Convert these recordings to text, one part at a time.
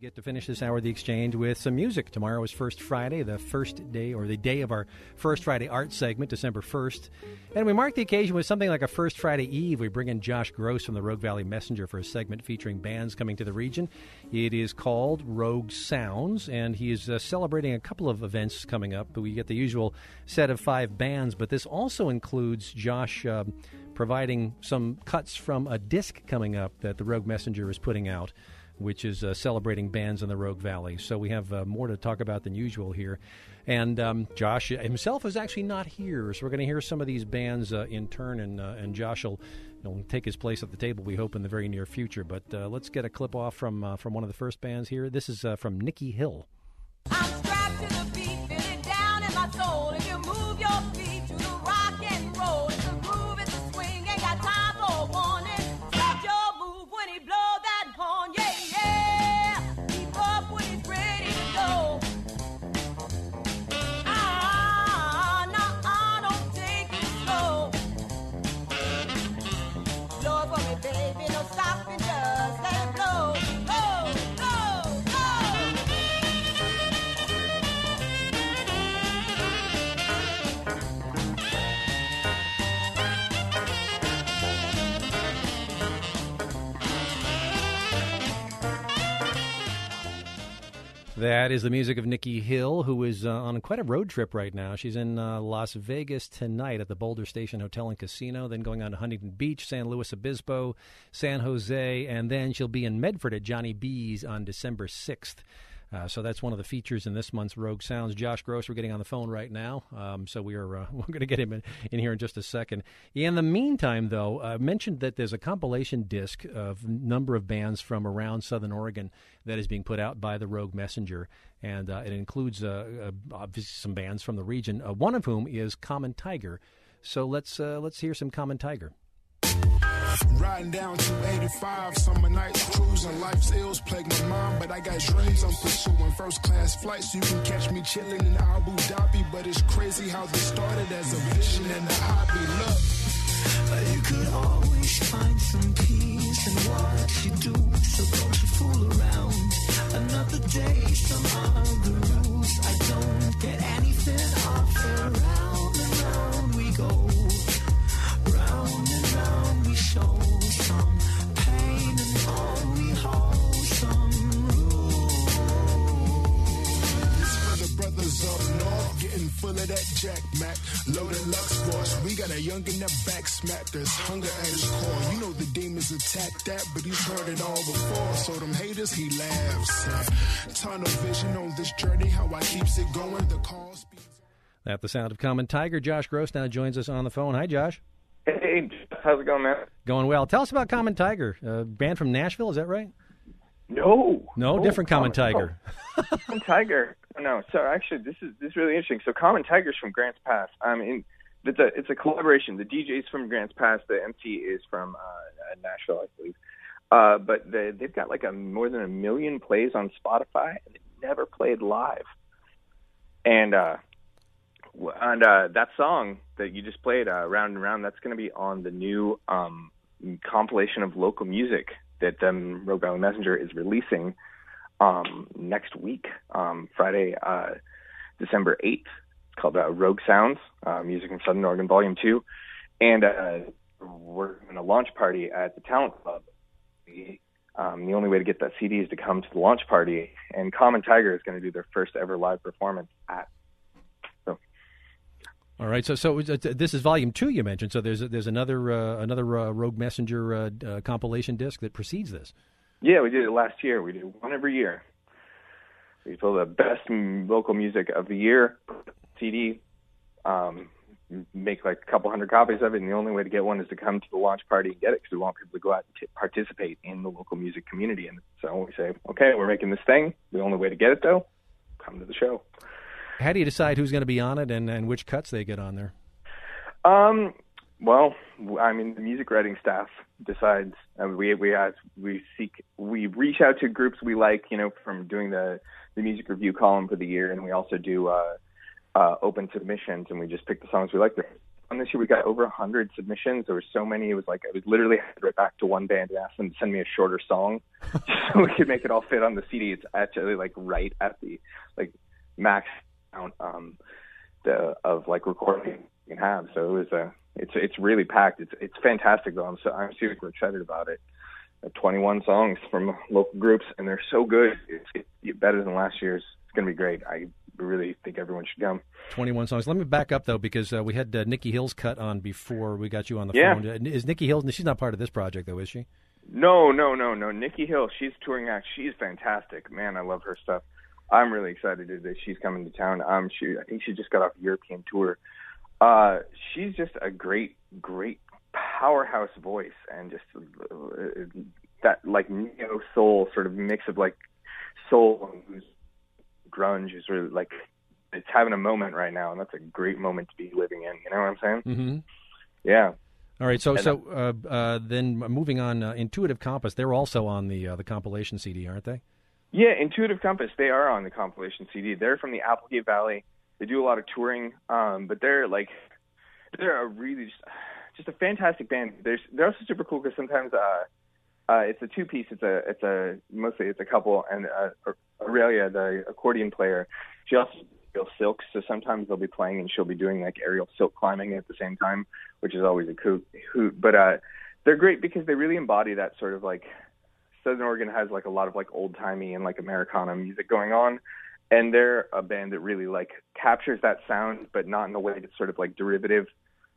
get to finish this hour of the exchange with some music. Tomorrow is First Friday, the first day or the day of our First Friday art segment, December 1st. And we mark the occasion with something like a First Friday Eve. We bring in Josh Gross from the Rogue Valley Messenger for a segment featuring bands coming to the region. It is called Rogue Sounds, and he is celebrating a couple of events coming up. We get the usual set of 5 bands, but this also includes Josh providing some cuts from a disc coming up that the Rogue Messenger is putting out, which is celebrating bands in the Rogue Valley. So we have more to talk about than usual here. And Josh himself is actually not here, so we're going to hear some of these bands in turn, and Josh will take his place at the table, we hope, in the very near future. But let's get a clip off from one of the first bands here. This is from Nikki Hill. I'm strapped to the beat, feel it down in my soul. If you move your feet to the rock and roll, it's a groove, it's a swing, ain't got time for warning. Stop your move when he blow that horn, yeah, yeah. Keep up when he's ready to go. Don't take it slow. Blow it for me, baby, no stopping, just let it blow. That is the music of Nikki Hill, who is on quite a road trip right now. She's in Las Vegas tonight at the Boulder Station Hotel and Casino, then going on to Huntington Beach, San Luis Obispo, San Jose, and then she'll be in Medford at Johnny B's on December 6th. So that's one of the features in this month's Rogue Sounds. Josh Gross, we're getting on the phone right now, so we're going to get him in here in just a second. In the meantime, though, I mentioned that there's a compilation disc of a number of bands from around Southern Oregon that is being put out by the Rogue Messenger, and it includes obviously some bands from the region, one of whom is Common Tiger. So let's hear some Common Tiger. Riding down 285, summer nights, cruising, life's ills plague my mind, but I got dreams I'm pursuing, first class flights, you can catch me chilling in Abu Dhabi, but it's crazy how this started as a vision and a hobby. Look, you could always find some peace in what you do, so don't you fool around. Another day, some other rules, I don't get anything off. Round and round we go, round and round we show some pain, and all we hold some rules. This for the brothers up north, getting full of that Jack Mac, loaded Lux Force. We got a youngin' that back smack, there's hunger at his core. You know the demons attack that, but he's heard it all before. So them haters, he laughs. Tunnel vision on this journey, how I keeps it going. The call speeds. At the sound of Common Tiger, Josh Gross now joins us on the phone. Hi, Josh. Hey, how's it going, man? Going well. Tell us about Common Tiger, a band from Nashville, is that right? No, different Common Tiger. Common Tiger. No, so actually, this is really interesting. So Common Tiger's from Grants Pass. It's a collaboration. The DJ's from Grants Pass. The MC is from Nashville, I believe. But they've got like more than 1 million plays on Spotify, and they've never played live. And that song that you just played, Round and Round, that's going to be on the new compilation of local music that Rogue Valley Messenger is releasing next week, Friday, December 8th. It's called Rogue Sounds, Music from Southern Oregon, Volume 2. And we're in a launch party at the Talent Club. The only way to get that CD is to come to the launch party, and Common Tiger is going to do their first ever live performance at. All right, so this is Volume 2 you mentioned. So there's another Rogue Messenger compilation disc that precedes this. Yeah, we did it last year. We do one every year. We pull the best local music of the year, CD, make like a couple hundred copies of it, and the only way to get one is to come to the launch party and get it, because we want people to go out and participate in the local music community. And so we say, okay, we're making this thing. The only way to get it, though, come to the show. How do you decide who's going to be on it and which cuts they get on there? Well, I mean, the music writing staff decides. We reach out to groups we like, from doing the music review column for the year, and we also do open submissions, and we just pick the songs we like. fun this year. We got over 100 submissions. There were so many. It was like I was literally right back to one band and asked them to send me a shorter song so we could make it all fit on the CD. It's actually like right at the like max amount of like recording you can have. So it was it's really packed. It's fantastic though. I'm super excited about it. 21 songs from local groups, and they're so good. It's better than last year's. It's going to be great. I really think everyone should come. 21 songs. Let me back up, though, because we had Nikki Hill's cut on before we got you on the phone. Is Nikki Hill, she's not part of this project, though, is she? No. Nikki Hill, she's touring act. She's fantastic. Man, I love her stuff. I'm really excited that she's coming to town. I think she just got off a European tour. She's just a great powerhouse voice, and just that like neo soul sort of mix of like soul and grunge is really like it's having a moment right now, and that's a great moment to be living in. You know what I'm saying? Mm-hmm. Yeah. All right. So then moving on, Intuitive Compass, they're also on the compilation CD, aren't they? Yeah, Intuitive Compass, they are on the compilation CD. They're from the Applegate Valley. They do a lot of touring, but they're a really just a fantastic band. They're also super cool because sometimes it's a two-piece. Mostly it's a couple, and Aurelia, the accordion player, she also aerial silk. So sometimes they'll be playing and she'll be doing like aerial silk climbing at the same time, which is always a hoot. But they're great because they really embody that sort of like Southern Oregon has like a lot of like old-timey and like Americana music going on. And they're a band that really like captures that sound, but not in a way that's sort of like derivative.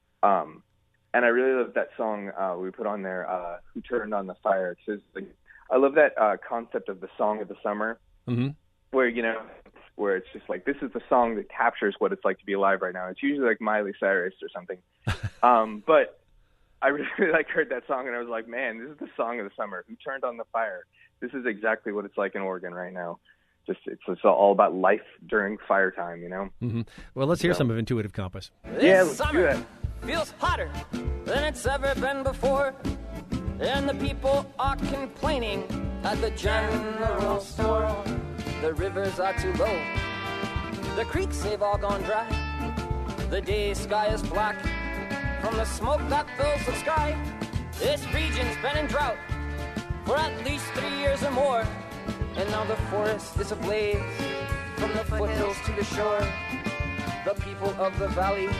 And I really love that song we put on there, "Who Turned on the Fire." It says, like, I love that concept of the song of the summer, where where it's just like this is the song that captures what it's like to be alive right now. It's usually like Miley Cyrus or something, but I really heard that song and I was like, man, this is the song of the summer. Who turned on the fire? This is exactly what it's like in Oregon right now. It's all about life during fire time, you know? Mm-hmm. Well, let's hear some of Intuitive Compass. This summer feels hotter than it's ever been before, and the people are complaining at the general store. The rivers are too low, the creeks they've all gone dry, the day sky is black from the smoke that fills the sky. This region's been in drought for at least 3 years or more, and now the forest is ablaze from the foothills to the shore. The people of the valley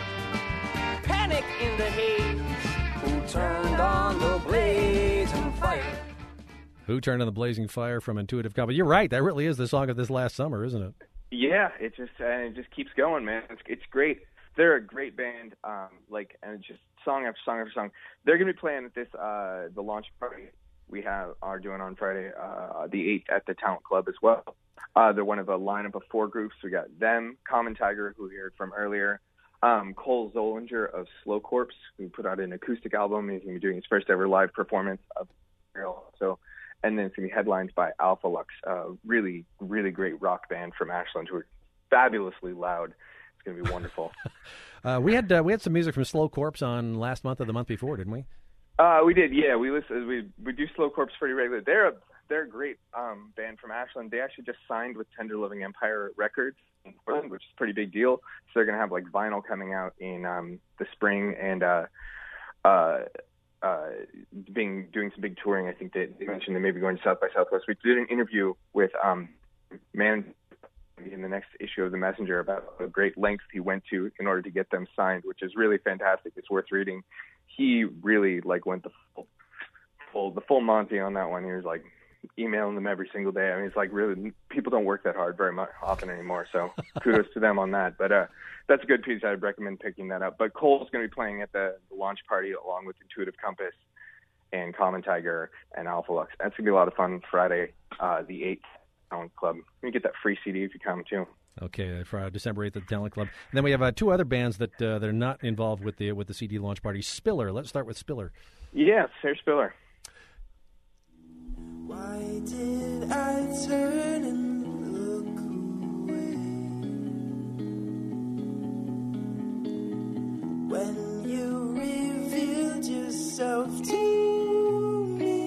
panic in the haze. Who turned on the blazing fire? Who Turned on the Blazing Fire from Intuitive Compass. You're right. That really is the song of this last summer, isn't it? Yeah, it just keeps going, man. It's great. They're a great band. And it's just song after song after song. They're gonna be playing at this the launch party we are doing on Friday, the 8th at the Talent Club as well. They're one of a lineup of 4 groups. We got them, Common Tiger, who we heard from earlier, Cole Zollinger of Slow Corpse, who put out an acoustic album. He's going to be doing his first ever live performance of so, and then it's going to be headlined by Alpha Lux, a really, really great rock band from Ashland who are fabulously loud. It's going to be wonderful. We had some music from Slow Corpse on last month or the month before, didn't we? We did, yeah. We do Slow Corpse pretty regularly. They're a great band from Ashland. They actually just signed with Tender Loving Empire Records in Portland, which is a pretty big deal. So they're gonna have like vinyl coming out in the spring and doing some big touring. I think they mentioned they may be going to South by Southwest. We did an interview with Man in the next issue of The Messenger about the great lengths he went to in order to get them signed, which is really fantastic. It's worth reading. He really went the full Monty on that one. He was like emailing them every single day. I mean, it's like really people don't work that hard very much often anymore. So kudos to them on that. But that's a good piece. I'd recommend picking that up. But Cole's going to be playing at the launch party along with Intuitive Compass and Common Tiger and Alpha Lux. That's going to be a lot of fun Friday, the 8th. Talent Club. You get that free CD if you come too. Okay, Friday, December 8th at the Talent Club. And then we have 2 other bands that are not involved with the CD launch party. Spiller. Let's start with Spiller. Yeah, Sarah Spiller. Why did I turn and look away when you revealed yourself to me?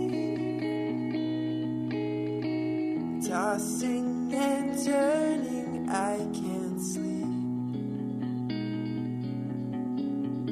Tossing and turning, I can't sleep.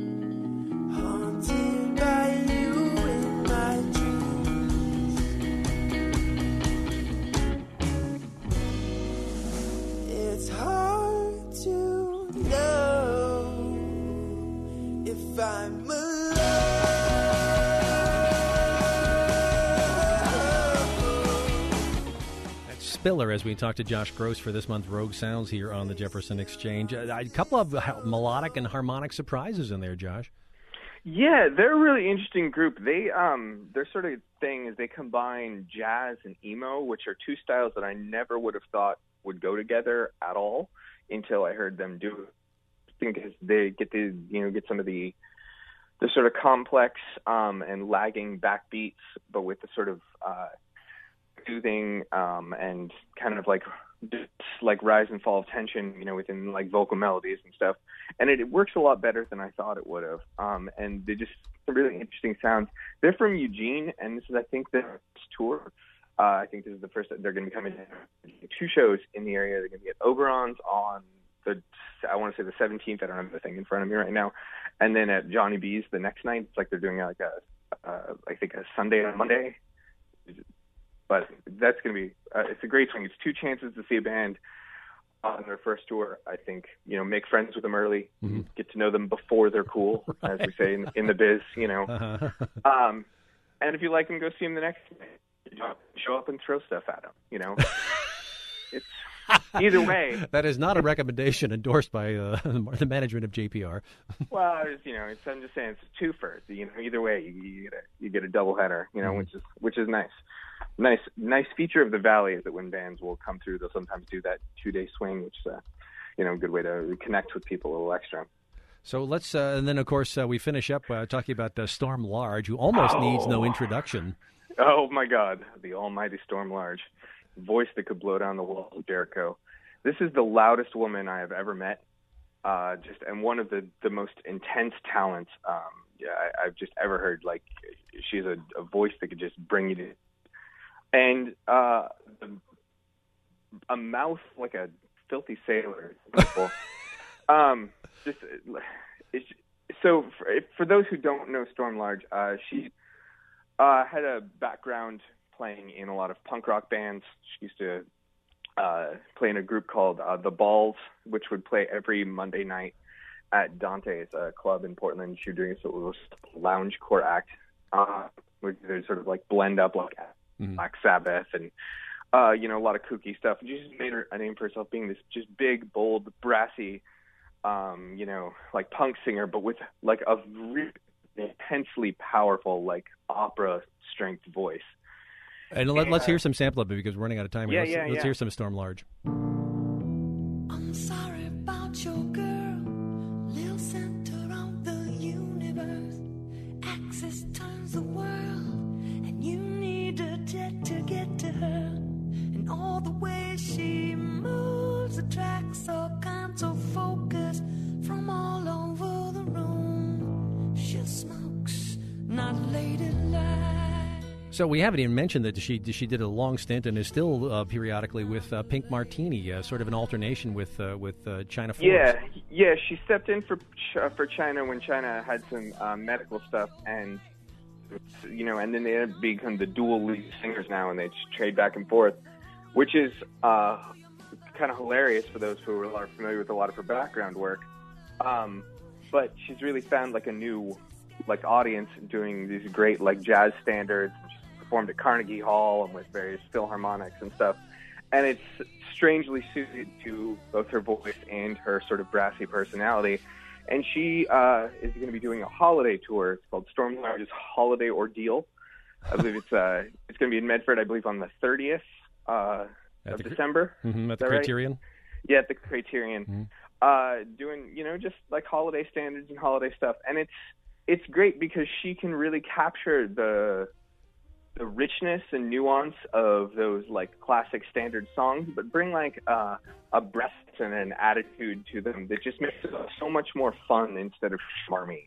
Spiller as we talk to Josh Gross for this month Rogue Sounds here on the Jefferson Exchange. A couple of melodic and harmonic surprises in there, Josh. Yeah, they're a really interesting group. They their sort of thing is they combine jazz and emo, which are two styles that I never would have thought would go together at all until I heard them do it. I think they get to get some of the sort of complex and lagging backbeats, but with the sort of soothing and kind of like rise and fall of tension, within like vocal melodies and stuff. And it works a lot better than I thought it would have. And they just really interesting sounds. They're from Eugene, and this is, I think, their first tour. I think this is the first that they're going to be coming to 2 shows in the area. They're going to be at Oberon's on I want to say the 17th. I don't have the thing in front of me right now. And then at Johnny B's the next night. It's like they're doing like I think a Sunday and a Monday. But that's going to be it's a great thing. It's 2 chances to see a band on their first tour. I think, make friends with them early, get to know them before they're cool, as we say in the biz, and if you like them, go see them the next day. Show up and throw stuff at them, It's either way. That is not a recommendation endorsed by the management of JPR. Well, I'm just saying it's a twofer. Either way, you get a doubleheader, which is nice. Nice feature of the Valley is that when bands will come through, they'll sometimes do that 2-day swing, which is a good way to connect with people a little extra. So let's, and then of course we finish up talking about Storm Large, who almost needs no introduction. Oh my God, the almighty Storm Large, voice that could blow down the walls of Jericho. This is the loudest woman I have ever met, and one of the most intense talents I've just ever heard. Like, she's a voice that could just bring you to. And a mouth like a filthy sailor. So for those who don't know Storm Large, she had a background playing in a lot of punk rock bands. She used to play in a group called The Balls, which would play every Monday night at Dante's club in Portland. She was doing a sort of loungecore act, where they sort of like blend up like Black Sabbath and a lot of kooky stuff. And she just made a name for herself being this just big, bold, brassy, like punk singer, but with like a really intensely powerful, like opera strength voice. And let's hear some sample of it because we're running out of time here. Let's hear some Storm Large. I'm sorry about your girl, little center of the universe. Axis turns the world, and you need a jet to get to her. And all the ways she moves attracts all kinds of focus from all over the room. She smokes, not Lady Light. So we haven't even mentioned that she did a long stint and is still periodically with Pink Martini, sort of an alternation with China Forbes. Yeah. She stepped in for China when China had some medical stuff, and and then they have become the dual lead singers now, and they trade back and forth, which is kind of hilarious for those who are familiar with a lot of her background work. But she's really found like a new audience doing these great like jazz standards. Performed at Carnegie Hall and with various Philharmonics and stuff, and it's strangely suited to both her voice and her sort of brassy personality. And she is going to be doing a holiday tour. It's called Storm Large's Holiday Ordeal. I believe it's going to be in Medford, I believe, on the 30th of December. At the Criterion? Right? Yeah, at the Criterion. Doing, just like holiday standards and holiday stuff. And it's great because she can really capture the richness and nuance of those like classic standard songs, but bring like a breadth and an attitude to them that just makes it so much more fun instead of schmarmy.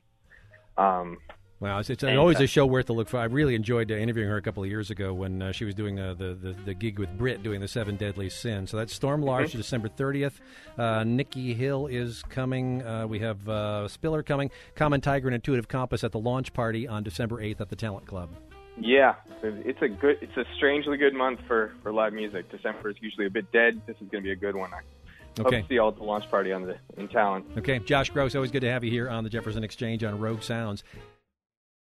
Wow, it's always a show worth a look for. I really enjoyed interviewing her a couple of years ago when she was doing the gig with Britt doing the 7 Deadly Sins. So that's Storm Large, December 30th. Nikki Hill is coming. We have Spiller coming. Common Tiger and Intuitive Compass at the launch party on December 8th at the Talent Club. Yeah, it's a strangely good month for live music. December is usually a bit dead. This is going to be a good one. I hope to see you all at the launch party in Talent. Okay, Josh Gross, always good to have you here on the Jefferson Exchange on Rogue Sounds.